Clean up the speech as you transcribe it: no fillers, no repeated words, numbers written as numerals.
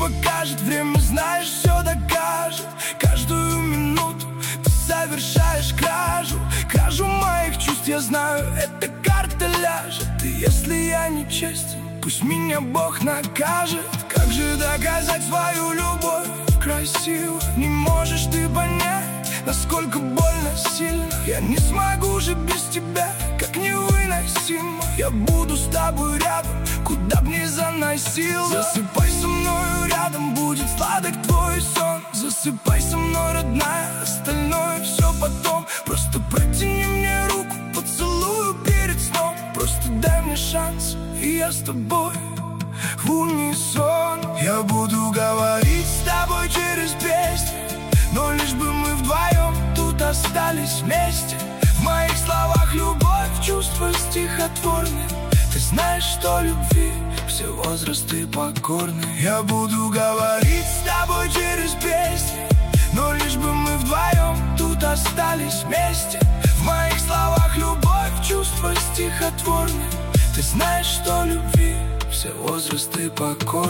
покажет, время, знаешь, все докажет. Каждую минуту ты совершаешь кражу моих чувств, я знаю, эта карта ляжет. И если я не честен, пусть меня Бог накажет. Как же доказать свою любовь красиво? Не можешь ты понять, насколько больно сильно. Я не смогу же без тебя, как невыносимо. Я буду с тобой рядом, куда б ни заносило. Засыпай со мною рядом, будет сладок твой сон. Засыпай со мной, родная, остальное все потом. Просто протяни мне руку, поцелую перед сном. Просто дай мне шанс, и я с тобой в унисон. Я буду говорить с тобой через песни, но лишь бы мы вдвоем тут остались вместе. В моих словах любовь, чувства стихотворные. Ты знаешь, что любви все возрасты покорны. Я буду говорить с тобой через песни, но лишь бы мы вдвоем тут остались вместе. В моих словах любовь, чувства стихотворные. Ты знаешь, что любви все возрасты покорны.